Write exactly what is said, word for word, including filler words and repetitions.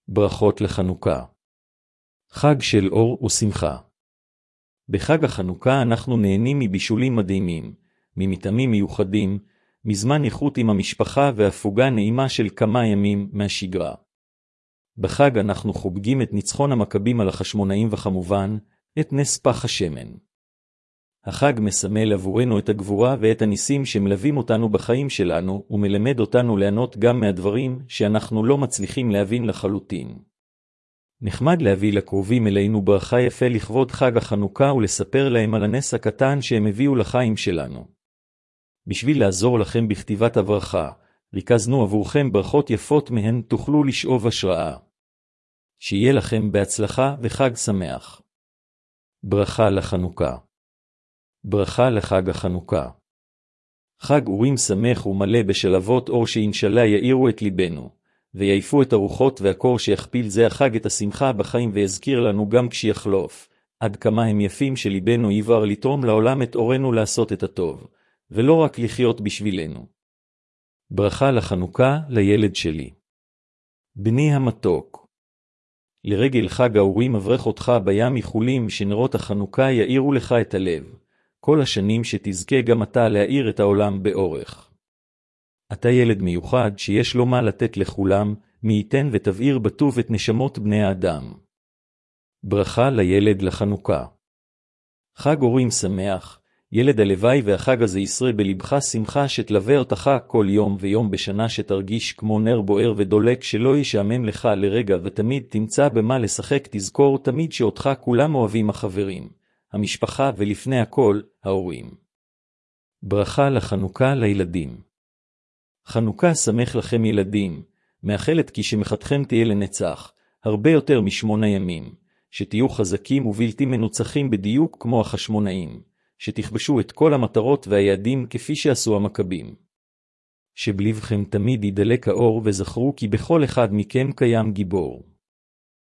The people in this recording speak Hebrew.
ברכות לחנוכה. חג של אור ושמחה. בחג החנוכה אנחנו נהנים מבישולים מדהימים, ממטעמים מיוחדים, מזמן איכות עם המשפחה והפוגה נעימה של כמה ימים מהשגרה. בחג אנחנו חוגגים את ניצחון המכבים על החשמונאים וכמובן, את נס פח השמן. החג מסמל עבורנו את הגבורה ואת הניסים שמלווים אותנו בחיים שלנו, ומלמד אותנו ליהנות גם מהדברים שאנחנו לא מצליחים להבין לחלוטין. נחמד להביא לקרובים אלינו ברכה יפה לכבוד חג החנוכה ולספר להם על הנס הקטן שהם הביאו לחיים שלנו. בשביל לעזור לכם בכתיבת הברכה, ריכזנו עבורכם ברכות יפות מהן תוכלו לשאוב השראה. שיהיה לכם בהצלחה וחג שמח. ברכה לחנוכה. ברכה לחג החנוכה. חג אורים שמח ומלא בשלבות אור שאינשאללה יאירו את ליבנו, ויעיפו את הרוחות והקור שיכפיל זה החג את השמחה בחיים ויזכיר לנו גם כשיחלוף, עד כמה הם יפים שליבנו יבער לתרום לעולם את אורנו לעשות את הטוב, ולא רק לחיות בשבילנו. ברכה לחנוכה לילד שלי. בני המתוק. לרגל חג האורים אברך אותך בים איחולים שנרות החנוכה יאירו לך את הלב. כל השנים שתזכה גם אתה להאיר את העולם באורך. אתה ילד מיוחד שיש לו מה לתת לכולם, מי ייתן ותבעיר בטוב את נשמות בני האדם. ברכה לילד לחנוכה. חג אורים שמח, ילד הלוואי והחג הזה ישרה בלבך שמחה שתלווה אותך כל יום ויום בשנה שתרגיש כמו נר בוער ודולק שלא ישעמם לך לרגע ותמיד תמצא במה לשחק תזכור תמיד שאותך כולם אוהבים החברים. המשפחה ולפני הכל, ההורים. ברכה לחנוכה לילדים. חנוכה שמח לכם ילדים, מאחלת כי שמחתכם תהיה לנצח, הרבה יותר משמונה ימים, שתהיו חזקים ובלתי מנוצחים בדיוק כמו החשמונאים, שתכבשו את כל המטרות והיעדים כפי שעשו המכבים. שבלבכם תמיד ידלק האור וזכרו כי בכל אחד מכם קיים גיבור.